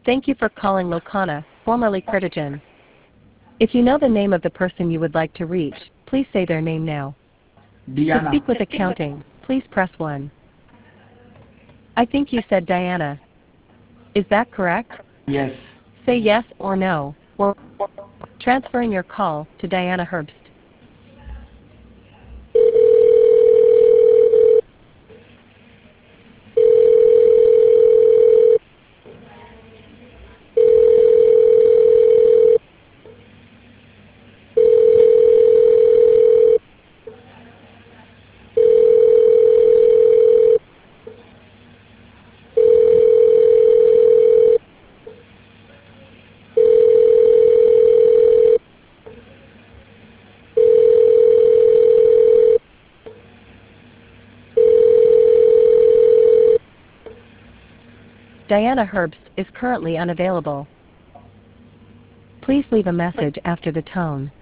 Thank you for calling Locana, formerly Critigen. If you know the name of the person you would like to reach, please say their name now. To Diana. speak with accounting, please press 1. I think you said Diana. Is that correct? Yes. Say yes or no, or transferring your call to Diana Herbst. Diana Herbst is currently unavailable. Please leave a message after the tone.